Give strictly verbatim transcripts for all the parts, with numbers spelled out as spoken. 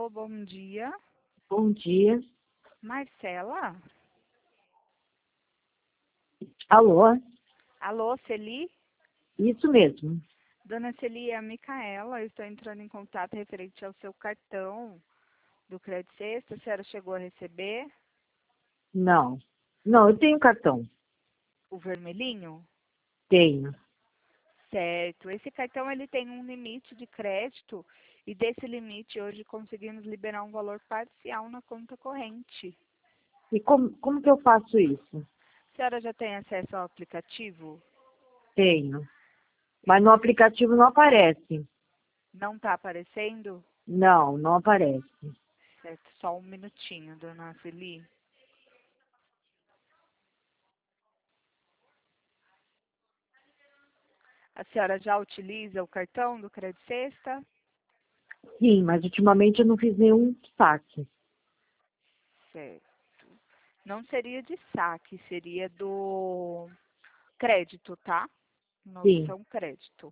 Alô, bom dia. Bom dia. Marcela? Alô? Alô, Celi? Isso mesmo. Dona Celi, é a Micaela. Eu estou entrando em contato referente ao seu cartão do Crédito Sexta. A senhora chegou a receber Não. Não, eu tenho cartão. o vermelhinho? Tenho. Certo. Esse cartão ele tem um limite de crédito e desse limite hoje conseguimos liberar um valor parcial na conta corrente. E como, como que eu faço isso? A senhora já tem acesso ao aplicativo? Tenho. Mas no aplicativo não aparece. Não está aparecendo? Não, não aparece. Certo. Só um minutinho, dona Celi. A senhora já utiliza o cartão do Crédito Sexta? Sim, mas ultimamente eu não fiz nenhum saque. Certo. Não seria de saque, seria do crédito, tá? Na Sim, opção crédito.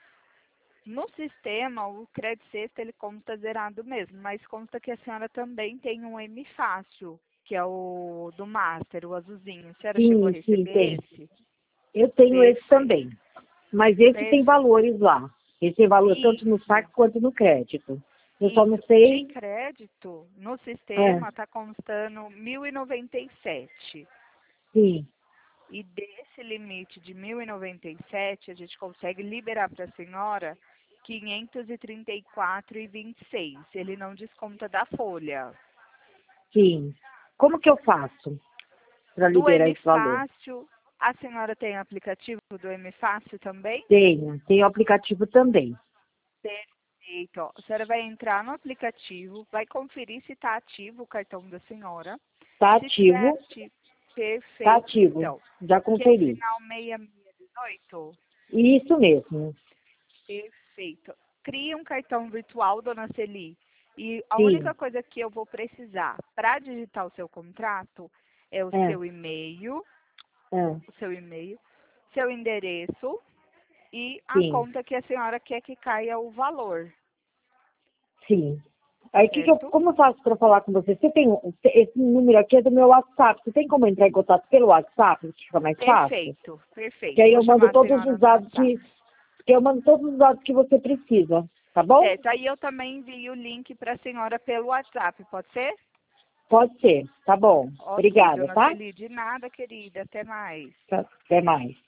No sistema, o Crédito Sexta ele consta zerado mesmo, mas consta que a senhora também tem um M Fácil, que é o do Master, o azulzinho. A senhora chegou a sim, sim, receber tem. esse? Eu tenho esse Perfeito. também. Mas esse tem Perfeito. valores lá. Esse tem valor tanto no Isso. saque quanto no crédito. Eu só não Isso. De sei. crédito, no É, sistema está constando mil e noventa e sete. sim, E desse limite de mil e noventa e sete, a gente consegue liberar para a senhora quinhentos e trinta e quatro reais e vinte e seis. Ele não desconta da folha. sim. Como que eu faço para Do liberar M esse valor? Fácil, a senhora tem aplicativo do M Fácil também? Tenho, tenho aplicativo também. Perfeito. Ó. A senhora vai entrar no aplicativo, vai conferir se está ativo o cartão da senhora. Tá Se tiver ativo, ativo, tá perfeito, ativo. então. Já Que é conferi. final seis seis dezoito? Isso mesmo. Perfeito. Crie um cartão virtual, dona Celi. E a Sim. única coisa que eu vou precisar para digitar o seu contrato é o É, seu e-mail, é, o seu e-mail, seu endereço e a sim, conta que a senhora quer que caia o valor, sim. Aí, que que eu, certo? como eu faço para falar com você? Você tem, um- esse número aqui é do meu WhatsApp. Você tem como entrar em contato pelo WhatsApp, que fica mais fácil? Perfeito, Que perfeito. aí Vou eu mando chamar a todos senhora os no dados WhatsApp. que, que eu mando todos os dados que você precisa, tá bom? Certo. Aí eu também envio o link para a senhora pelo WhatsApp, pode ser? Pode ser, tá bom. Ok, Obrigada, dona tá? Celi, de nada, querida. Até mais. Tá, até mais.